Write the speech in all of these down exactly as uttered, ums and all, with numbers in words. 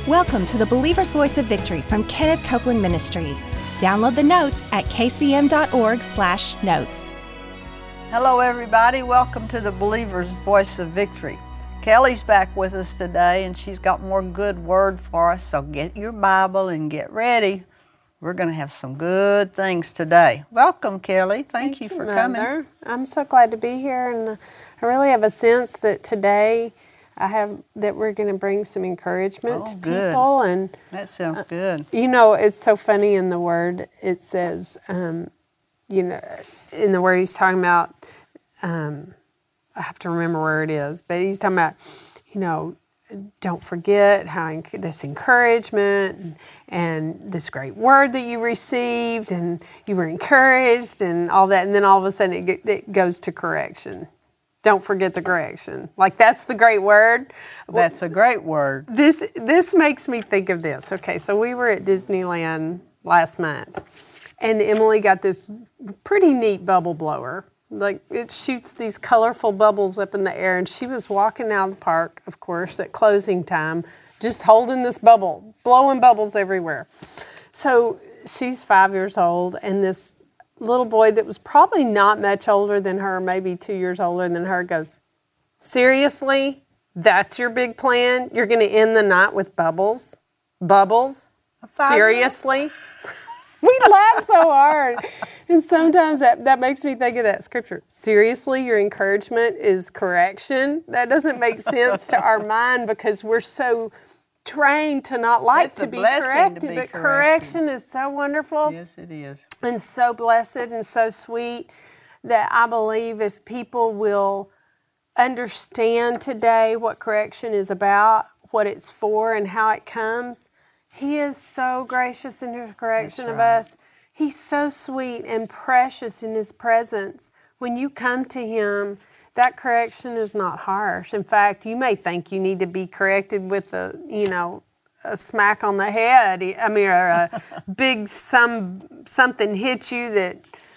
Welcome to the Believer's Voice of Victory from Kenneth Copeland Ministries. Download the notes at kcm.org slash notes. Hello, everybody. Welcome to the Believer's Voice of Victory. Kelly's back with us today, and she's got more good word for us, so get your Bible and get ready. We're going to have some good things today. Welcome, Kelly. Thank, Thank you for Mother. coming. I'm so glad to be here, and I really have a sense that today I have that we're going to bring some encouragement oh, to good. people. And that sounds good. Uh, you know, it's so funny in the Word. It says, um, you know, in the Word he's talking about. Um, I have to remember where it is, but he's talking about, you know, don't forget how enc- this encouragement and, and this great word that you received, and you were encouraged, and all that. And then all of a sudden, it, get, it goes to correction. Don't forget the correction. Like, that's the great word. That's a great word. This this makes me think of this. Okay, so we were at Disneyland last month, and Emily got this pretty neat bubble blower. Like, it shoots these colorful bubbles up in the air, and she was walking out of the park, of course, at closing time, just holding this bubble, blowing bubbles everywhere. So she's five years old, and this little boy that was probably not much older than her, maybe two years older than her, goes, "Seriously? That's your big plan? You're going to end the night with bubbles? Bubbles? Seriously?" We laugh so hard. And sometimes that, that makes me think of that scripture. Seriously, your encouragement is correction? That doesn't make sense to our mind because we're so trained to not like it's to be To corrected. be but corrected. Correction is so wonderful. Yes, it is. And so blessed and so sweet that I believe if people will understand today what correction is about, what it's for, and how it comes, He is so gracious in His correction That's of right. us. He's so sweet and precious in His presence. When you come to Him, that correction is not harsh. In fact, you may think you need to be corrected with a, you know, a smack on the head. I mean, or a big some something hits you that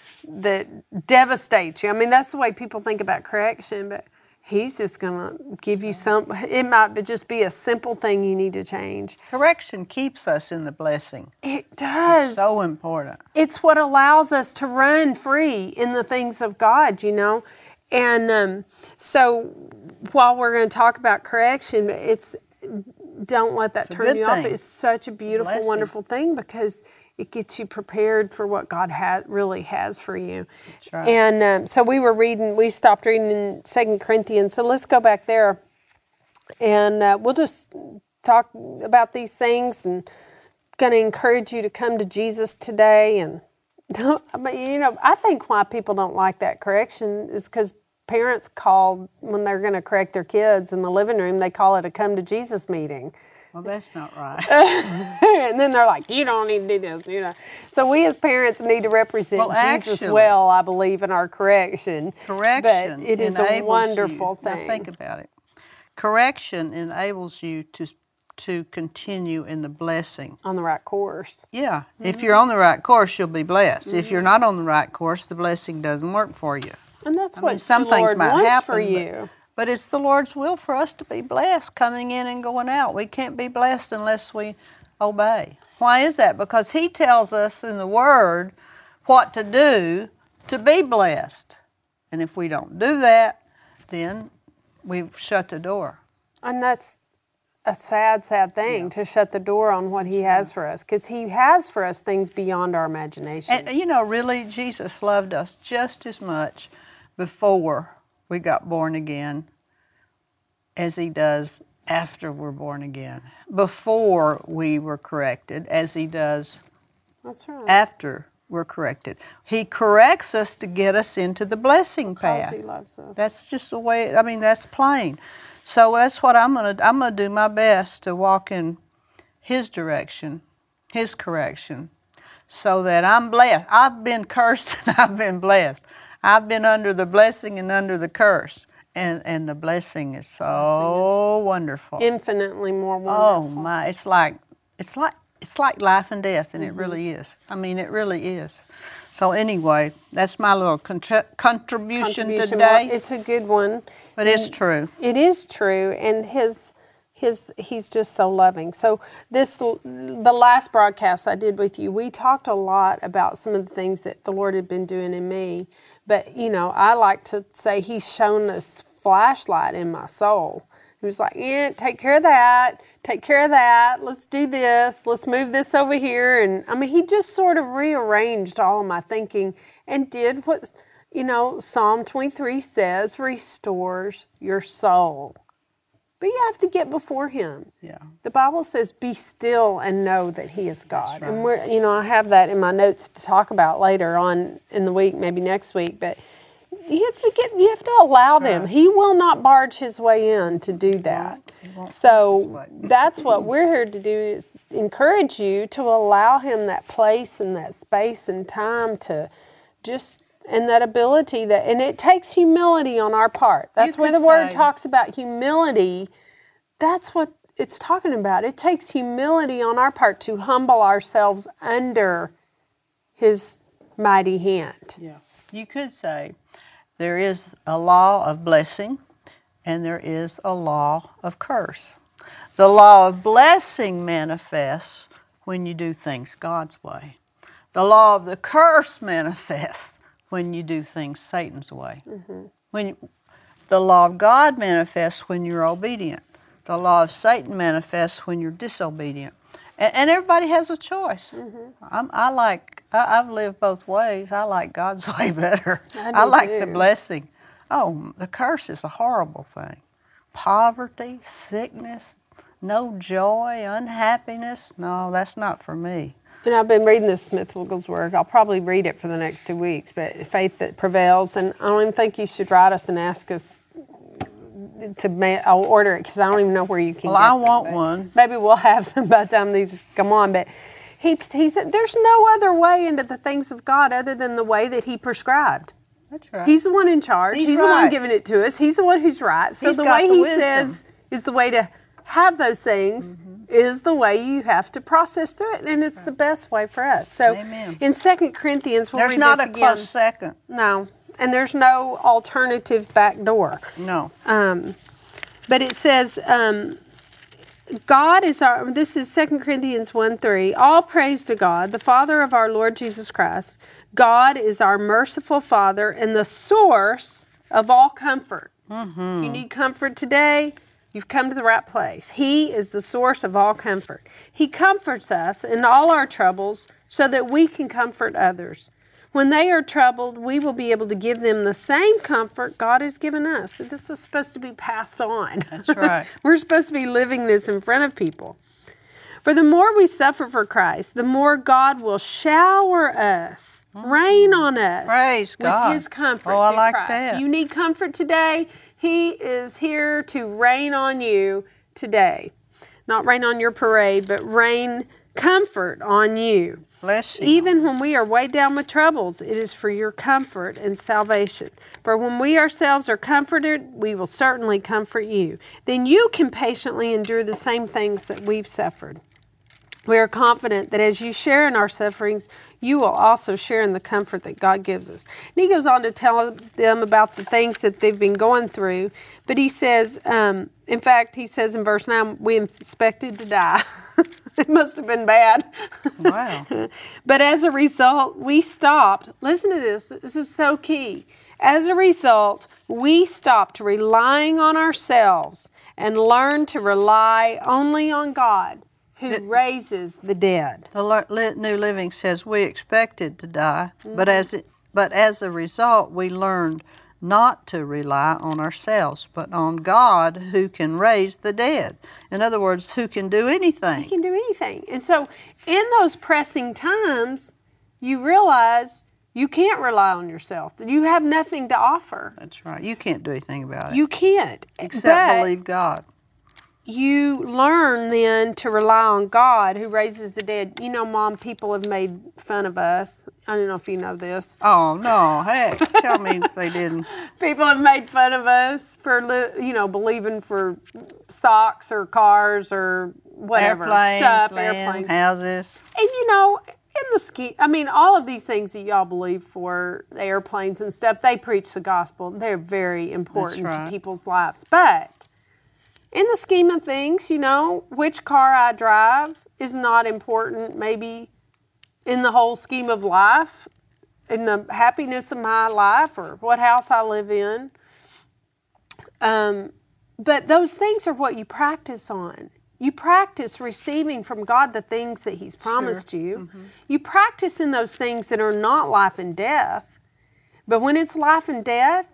that devastates you. I mean, that's the way people think about correction, but He's just going to give you some, it might just be a simple thing you need to change. Correction keeps us in the blessing. It does. It's so important. It's what allows us to run free in the things of God, you know. And um, so while we're going to talk about correction, it's don't let that It's a turn good you off. thing. It's such a beautiful, Blessing. wonderful thing because it gets you prepared for what God has, really has for you. That's right. And um, so we were reading, we stopped reading in Second Corinthians. So let's go back there. And uh, we'll just talk about these things and going to encourage you to come to Jesus today. And, but you know, I think why people don't like that correction is because parents call, when they're going to correct their kids in the living room, they call it a come to Jesus meeting. Well, that's not right. And then they're like, you don't need to do this, you know. So we as parents need to represent Well, Jesus actually, well, I believe, in our correction. Correction But it is a enables wonderful you, thing. Now think about it. Correction enables you to to continue in the blessing. On the right course. Yeah. Mm-hmm. If you're on the right course, you'll be blessed. Mm-hmm. If you're not on the right course, the blessing doesn't work for you. And that's I what mean, some the things Lord might wants happen, for but- you. But it's the Lord's will for us to be blessed coming in and going out. We can't be blessed unless we obey. Why is that? Because He tells us in the Word what to do to be blessed. And if we don't do that, then we've shut the door. And that's a sad, sad thing, Yeah. to shut the door on what He has for us. Because He has for us things beyond our imagination. And you know, really, Jesus loved us just as much before we got born again as He does after we're born again. Before we were corrected as He does That's right. after we're corrected. He corrects us to get us into the blessing Because path. He loves us. That's just the way, I mean, that's plain. So that's what I'm going to, I'm going to do my best to walk in His direction, His correction, so that I'm blessed. I've been cursed and I've been blessed. I've been under the blessing and under the curse. And and the blessing is so Blessing is wonderful. infinitely more Oh wonderful. my, it's like it's like it's like life and death, and Mm-hmm. it really is. I mean, it really is. So anyway, that's my little contra- contribution, Contribution. today. Well, it's a good one. But it's true. It is true, and his his he's just so loving. So this the last broadcast I did with you, we talked a lot about some of the things that the Lord had been doing in me. But you know, I like to say He's shown this flashlight in my soul. He was like, yeah, take care of that, take care of that, let's do this, let's move this over here. And I mean, He just sort of rearranged all of my thinking and did what, you know, Psalm twenty-three says, restores your soul. But you have to get before Him. Yeah. The Bible says, be still and know that He is God. Right. And we're, you know, I have that in my notes to talk about later on in the week, maybe next week, but you have to get, you have to allow That's them. right. He will not barge His way in to do that. He won't force his So way. that's what we're here to do, is encourage you to allow Him that place and that space and time to just, and that ability that, and it takes humility on our part. That's where could the word say- talks about humility. That's what it's talking about. It takes humility on our part to humble ourselves under His mighty hand. Yeah. You could say there is a law of blessing and there is a law of curse. The law of blessing manifests when you do things God's way. The law of the curse manifests when you do things Satan's way. Mm-hmm. When you, the law of God manifests when you're obedient. The law of Satan manifests when you're disobedient. And, and everybody has a choice. Mm-hmm. I'm, I like, I, I've lived both ways. I like God's way better. I do I like too. the blessing. Oh, the curse is a horrible thing. Poverty, sickness, no joy, unhappiness. No, that's not for me. And I've been reading this Smith Wigglesworth. I'll probably read it for the next two weeks, but Faith That Prevails. And I don't even think you should write us and ask us to ma- I'll order it, because I don't even know where you can Well, get I them, want but one. Maybe we'll have them by the time these come on. But he, he said there's no other way into the things of God other than the way that He prescribed. That's right. He's the one in charge. He's He's, the one right. giving it to us. He's the one who's right. So He's the got way the He wisdom. says is the way to have those things, mm-hmm. is the way you have to process through it, and it's right. the best way for us. So Amen. in Second Corinthians, we'll There's read not this a again. close second. No, and there's no alternative back door. No. Um, but it says, um, God is our, this is Second Corinthians one three, all praise to God, the Father of our Lord Jesus Christ. God is our merciful Father and the source of all comfort. Mm-hmm. You need comfort today, you've come to the right place. He is the source of all comfort. He comforts us in all our troubles so that we can comfort others. When they are troubled, we will be able to give them the same comfort God has given us. This is supposed to be passed on. That's right. We're supposed to be living this in front of people. For the more we suffer for Christ, the more God will shower us, mm-hmm. rain on us Praise with God. His comfort. Oh, I through like Christ. that. You need comfort today. He is here to rain on you today. Not rain on your parade, but rain comfort on you. Bless you. Even when we are weighed down with troubles, it is for your comfort and salvation. For when we ourselves are comforted, we will certainly comfort you. Then you can patiently endure the same things that we've suffered. We are confident that as you share in our sufferings, you will also share in the comfort that God gives us. And he goes on to tell them about the things that they've been going through. But he says, um, in fact, he says in verse nine, we expected to die. It must have been bad. Wow. But as a result, we stopped. Listen to this. This is so key. As a result, we stopped relying on ourselves and learned to rely only on God, who it, raises the dead. The New Living says we expected to die, mm-hmm. but as it, but as a result, we learned not to rely on ourselves, but on God who can raise the dead. In other words, who can do anything. He can do anything. And so in those pressing times, you realize you can't rely on yourself. You have nothing to offer. That's right. You can't do anything about it. You can't. Except but believe God. You learn then to rely on God who raises the dead. You know, Mom, people have made fun of us. I don't know if you know this. Oh, no. Heck, tell me if they didn't. People have made fun of us for, you know, believing for socks or cars or whatever. Airplanes, stuff, land, airplanes. houses. And, you know, in the ski, I mean, all of these things that y'all believe for, the airplanes and stuff, they preach the gospel. They're very important That's right. to people's lives. But in the scheme of things, you know, which car I drive is not important, maybe in the whole scheme of life, in the happiness of my life, or what house I live in. Um, but those things are what you practice on. You practice receiving from God the things that He's promised sure. you. Mm-hmm. You practice in those things that are not life and death. But when it's life and death,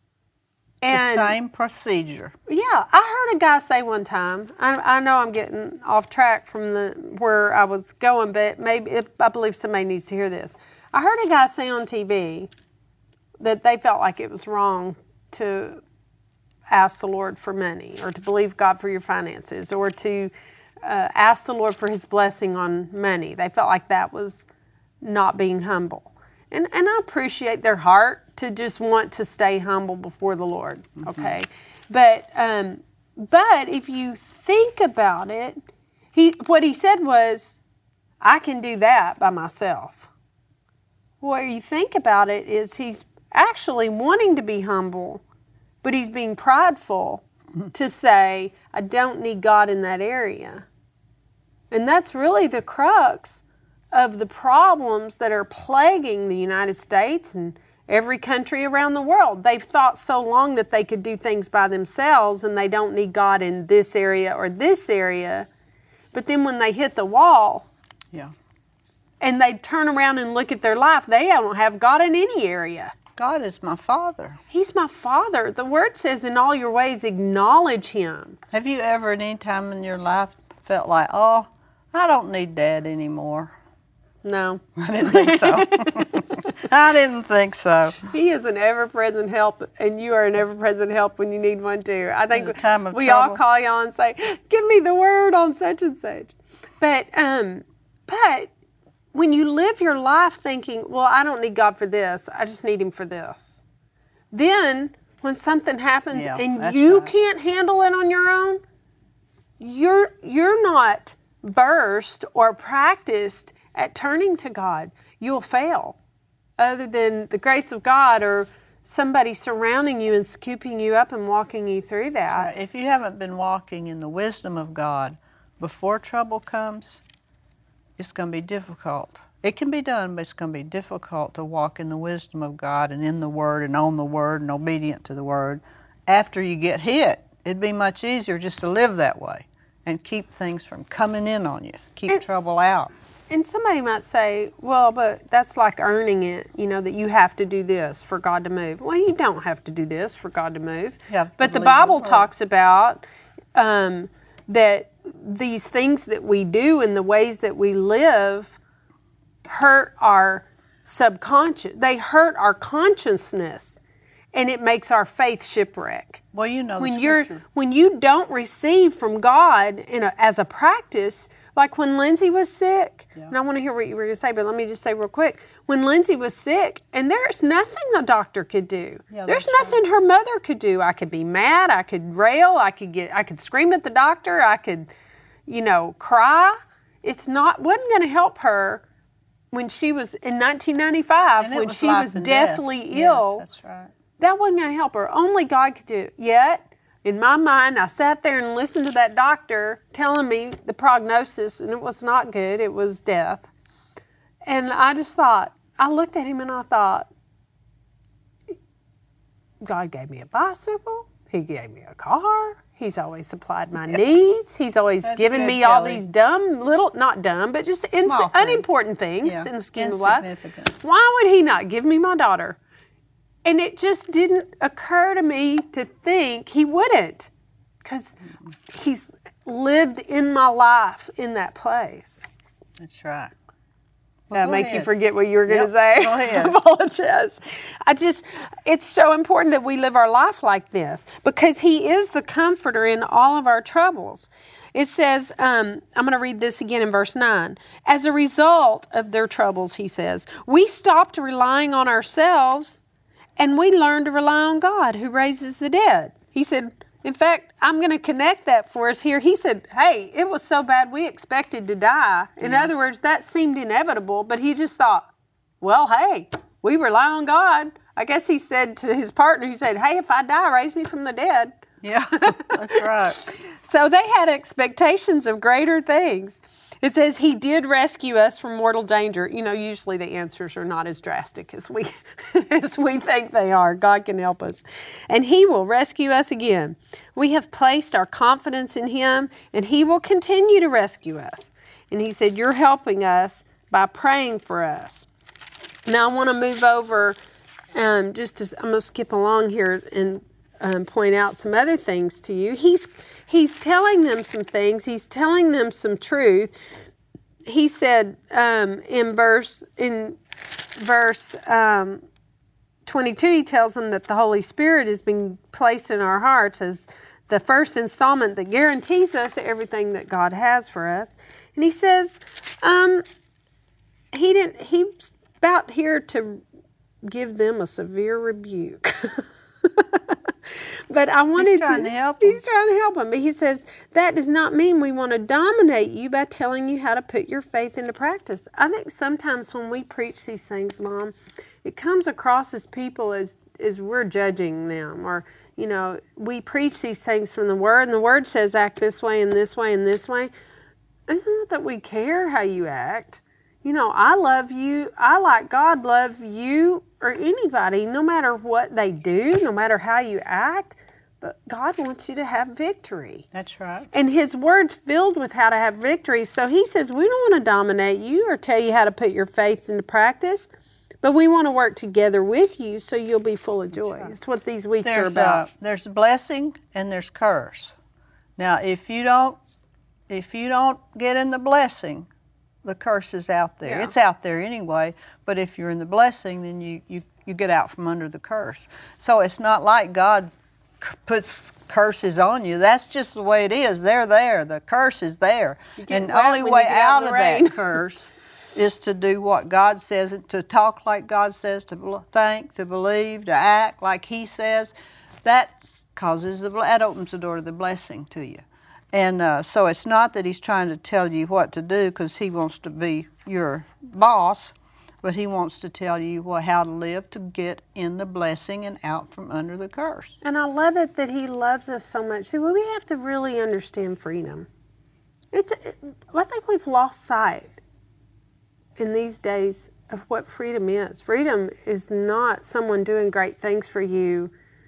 and the same procedure. Yeah, I heard a guy say one time, I, I know I'm getting off track from the where I was going, but maybe if, I believe somebody needs to hear this. I heard a guy say on T V that they felt like it was wrong to ask the Lord for money, or to believe God for your finances, or to uh, ask the Lord for His blessing on money. They felt like that was not being humble. And and I appreciate their heart to just want to stay humble before the Lord, okay? Mm-hmm. But um, but if you think about it, he what he said was, I can do that by myself. What you think about it is he's actually wanting to be humble, but he's being prideful mm-hmm. to say, I don't need God in that area. And that's really the crux of the problems that are plaguing the United States and every country around the world. They've thought so long that they could do things by themselves and they don't need God in this area or this area. But then when they hit the wall, yeah, and they turn around and look at their life, they don't have God in any area. God is my Father. He's my Father. The Word says, in all your ways, acknowledge Him. Have you ever at any time in your life felt like, oh, I don't need Dad anymore? No. I didn't think so. I didn't think so. He is an ever-present help, and you are an ever-present help when you need one too. I think time of we trouble. all call y'all and say, give me the word on such and such. But, um, but when you live your life thinking, well, I don't need God for this, I just need Him for this. Then when something happens yeah, and you right. can't handle it on your own, you're you're not versed or practiced at turning to God. You'll fail. Other than the grace of God or somebody surrounding you and scooping you up and walking you through that. Right. If you haven't been walking in the wisdom of God before trouble comes, it's going to be difficult. It can be done, but it's going to be difficult to walk in the wisdom of God and in the Word and on the Word and obedient to the Word. After you get hit, it'd be much easier just to live that way and keep things from coming in on you, keep and, trouble out. And somebody might say, well, but that's like earning it, you know, that you have to do this for God to move. Well, you don't have to do this for God to move. Yeah, but the Bible talks about um, that these things that we do and the ways that we live hurt our subconscious. They hurt our consciousness, and it makes our faith shipwreck. Well, you know, when you're when you don't receive from God in a, as a practice. Like when Lindsay was sick, yeah. and I want to hear what you were going to say, but let me just say real quick. When Lindsay was sick, and there's nothing the doctor could do. Yeah, there's nothing right. her mother could do. I could be mad, I could rail, I could get, I could scream at the doctor, I could, you know, cry. It's not, wasn't going to help her when she was in nineteen ninety-five, when was she was deathly death. ill. Yes, that's right. That wasn't going to help her. Only God could do it. Yet, in my mind, I sat there and listened to that doctor telling me the prognosis, and it was not good. It was death. And I just thought, I looked at him and I thought, God gave me a bicycle. He gave me a car. He's always supplied my needs. He's always That's given me all Kelly. these dumb little, not dumb, but just ins- unimportant things yeah. in the scheme of life. Why would He not give me my daughter? And it just didn't occur to me to think He wouldn't, because He's lived in my life in that place. That's right. Well, Did I make ahead. you forget what you were going to yep. say? Go ahead. I apologize. I just, it's so important that we live our life like this, because He is the comforter in all of our troubles. It says, um, I'm going to read this again in verse nine. As a result of their troubles, He says, we stopped relying on ourselves and we learned to rely on God who raises the dead. He said, in fact, I'm going to connect that for us here. He said, hey, it was so bad we expected to die. In yeah. other words, that seemed inevitable, but He just thought, well, hey, we rely on God. I guess He said to His partner, He said, hey, if I die, raise me from the dead. Yeah, that's right. So they had expectations of greater things. It says he did rescue us from mortal danger. You know, usually the answers are not as drastic as we as we think they are. God can help us. And he will rescue us again. We have placed our confidence in him, and he will continue to rescue us. And he said, you're helping us by praying for us. Now I want to move over, um, just to, I'm going to skip along here and um, point out some other things to you. He's He's telling them some things. He's telling them some truth. He said um, in verse in verse um, twenty-two, he tells them that the Holy Spirit is being placed in our hearts as the first installment that guarantees us everything that God has for us. And he says um, he didn't. He's about here to give them a severe rebuke. But I wanted he's trying to, to help them. He's trying to help them. But he says, that does not mean we want to dominate you by telling you how to put your faith into practice. I think sometimes when we preach these things, Mom, it comes across as people as, as we're judging them. Or, you know, we preach these things from the Word, and the Word says act this way and this way and this way. It's not that we care how you act. You know, I love you. I, like God, love you or anybody, no matter what they do, no matter how you act. But God wants you to have victory. That's right. And his word's filled with how to have victory. So he says, we don't want to dominate you or tell you how to put your faith into practice, but we want to work together with you so you'll be full of joy. That's, right. That's what these weeks there's are about. A, there's blessing and there's curse. Now, if you don't, if you don't get in the blessing, the curse is out there. Yeah. It's out there anyway, but if you're in the blessing, then you, you, you get out from under the curse. So it's not like God puts curses on you. That's just the way it is. They're there. The curse is there. And the only way out of that curse is to do what God says, to talk like God says, to think, to believe, to act like he says. That causes the, that opens the door to the blessing to you. And uh, so it's not that he's trying to tell you what to do because he wants to be your boss, but he wants to tell you what, how to live to get in the blessing and out from under the curse. And I love it that he loves us so much. See, well, we have to really understand freedom. It's, it, I think we've lost sight in these days of what freedom is. Freedom is not someone doing great things for you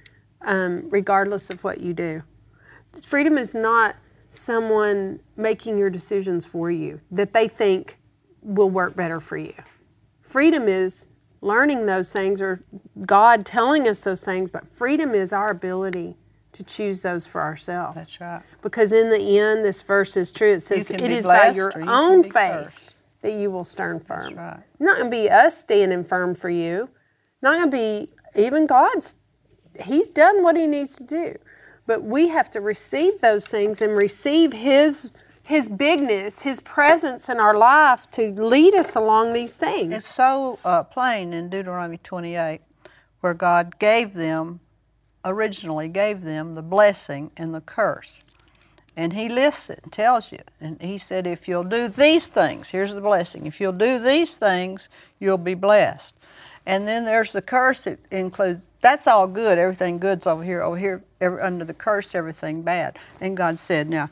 um, regardless of what you do. Freedom is not someone making your decisions for you that they think will work better for you. Freedom is learning those things or God telling us those things, but freedom is our ability to choose those for ourselves. That's right. Because in the end, this verse is true. It says it is by your you own faith cursed. That you will stand firm. That's right. Not going to be us standing firm for you. Not going to be even God's. He's done what he needs to do. But we have to receive those things and receive his his bigness, his presence in our life to lead us along these things. It's so uh, plain in Deuteronomy twenty-eight where God gave them, originally gave them the blessing and the curse. And he lists it and tells you. And he said, if you'll do these things, here's the blessing. If you'll do these things, you'll be blessed. And then there's the curse. It includes, that's all good. Everything good's over here. Over here, every, under the curse, everything bad. And God said, now,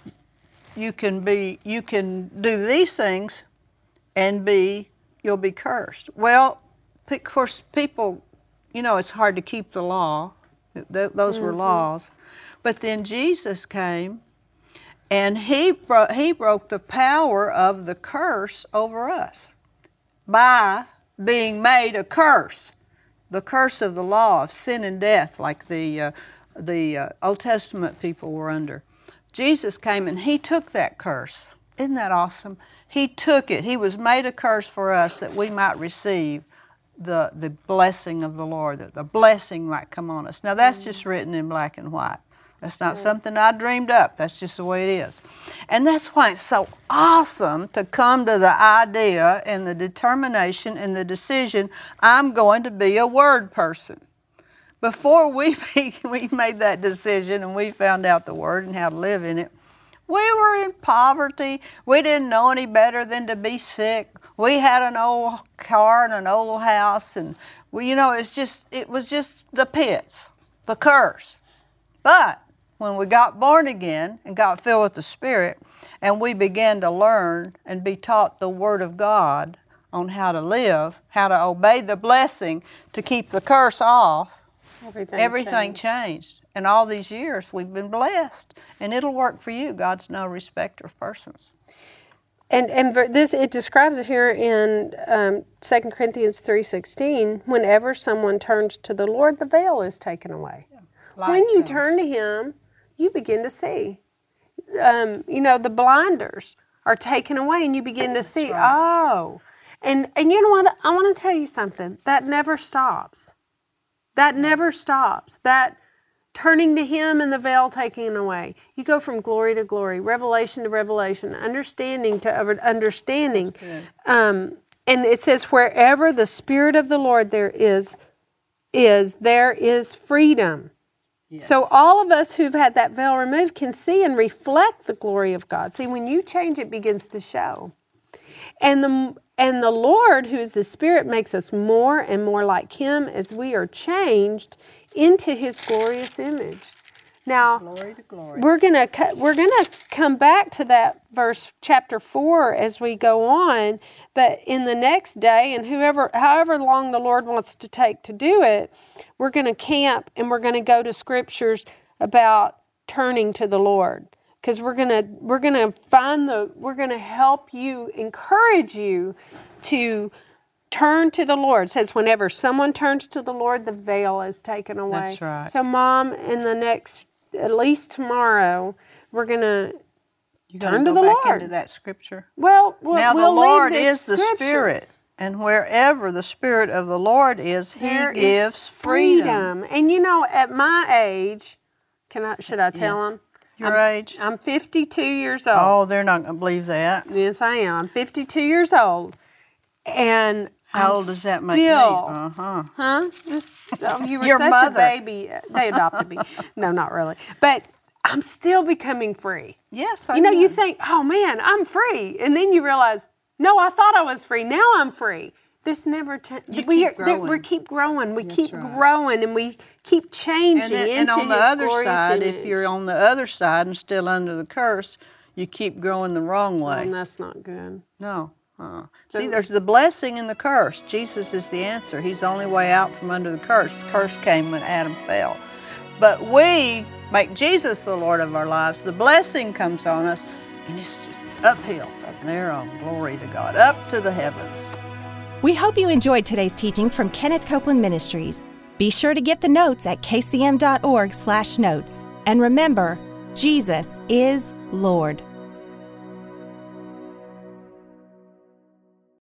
you can be, you can do these things and be, you'll be cursed. Well, of course, people, you know, it's hard to keep the law. Th- those mm-hmm. were laws. But then Jesus came and he, bro- he broke the power of the curse over us by being made a curse, the curse of the law of sin and death, like the uh, the uh, Old Testament people were under. Jesus came and he took that curse. Isn't that awesome? He took it. He was made a curse for us that we might receive the the blessing of the Lord, that the blessing might come on us. Now that's just written in black and white. That's not something I dreamed up. That's just the way it is. And that's why it's so awesome to come to the idea and the determination and the decision, I'm going to be a word person. Before we, we made that decision and we found out the word and how to live in it, we were in poverty. We didn't know any better than to be sick. We had an old car and an old house, and we, you know, it's just it was just the pits, the curse. But when we got born again and got filled with the Spirit, and we began to learn and be taught the Word of God on how to live, how to obey the blessing to keep the curse off, Everything, everything changed. changed. And all these years we've been blessed. And it'll work for you. God's no respecter of persons. And and ver- this it describes it here in um, Second Corinthians three sixteen. Whenever someone turns to the Lord, the veil is taken away. Light When you comes. turn to Him, you begin to see. Um, you know, the blinders are taken away, and you begin to see. right. Oh, and and you know what? I want to tell you something. That never stops. That never stops. That turning to Him and the veil taken away. You go from glory to glory, revelation to revelation, understanding to other understanding. Um, and it says, wherever the Spirit of the Lord there is, is there is freedom. Yes. So all of us who've had that veil removed can see and reflect the glory of God. See, when you change, it begins to show. And the and the Lord, who is the Spirit, makes us more and more like Him as we are changed into His glorious image. Now, Glory to glory. we're gonna we're gonna come back to that verse, chapter four, as we go on. But in the next day, and whoever, however long the Lord wants to take to do it, we're gonna camp and we're gonna go to scriptures about turning to the Lord, because we're gonna we're gonna find the we're gonna help you, encourage you to turn to the Lord. It says, whenever someone turns to the Lord, the veil is taken away. That's right. So, Mom, in the next, at least tomorrow, we're going to turn to go the back Lord. into that scripture. Well, we'll Now we'll the Lord leave this is the scripture. Spirit, and wherever the Spirit of the Lord is, He There is gives freedom. And you know, at my age, can I? Should I tell Yes. them? Your I'm, age? I'm fifty-two years old. Oh, they're not going to believe that. Yes, I am. I'm fifty-two years old, and How I'm old does that make me? still, Uh-huh. Huh? Just oh, you were Your such mother. a baby. They adopted me. No, not really. But I'm still becoming free. Yes, I You know, you know. think, oh man, I'm free, and then you realize, no, I thought I was free. Now I'm free. This never changes. You We keep are, there- we growing. keep growing. We That's keep right. growing, and we keep changing And, then- into and on the His other glorious side, image. if you're on the other side and still under the curse, you keep growing the wrong way. and that's not good. No. Uh-uh. So- See, there's the blessing and the curse. Jesus is the answer. He's the only way out from under the curse. The curse came when Adam fell. But we make Jesus the Lord of our lives. The blessing comes on us, and it's just uphill from there on. Glory to God. Up to the heavens. We hope you enjoyed today's teaching from Kenneth Copeland Ministries. Be sure to get the notes at k c m dot org slash notes. And remember, Jesus is Lord.